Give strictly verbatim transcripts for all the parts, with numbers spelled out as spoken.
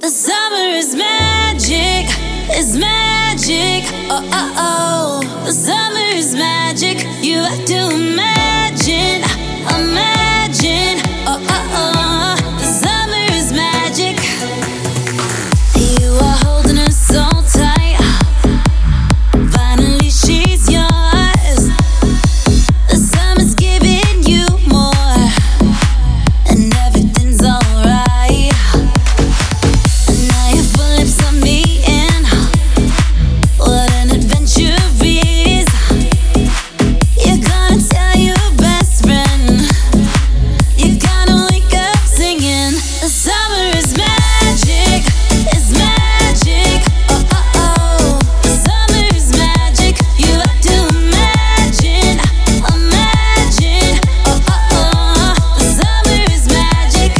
Summer is magic, it's magic. Oh, oh, oh. The summer is magic. You have to imagine, imagine. Oh, oh, oh. The summer is magic. You are holding her so tight. Finally, she's yours. The summer's giving you more, and everything's alright. Now your full lips on me, and what an adventure is. You're gonna tell your best friend. You're gonna wake up singing. The summer is magic, it's magic. Oh, oh, oh. The summer is magic. You have to imagine, imagine. Oh, oh, oh. The summer is magic.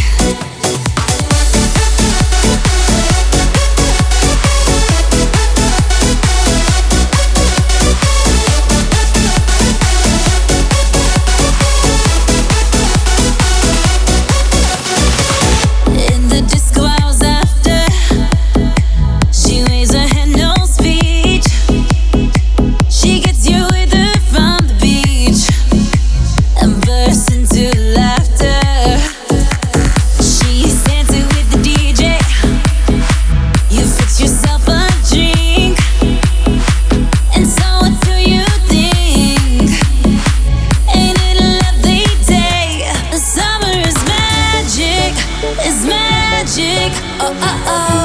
In the disco hours after, she waves her hand, no speech. She gets you with her from the beach and bursts into laughter. She's dancing with the D J. You fix yourself a drink, and so what do you think? Ain't it a lovely day? The summer is magic, it's magic. Oh, oh, oh.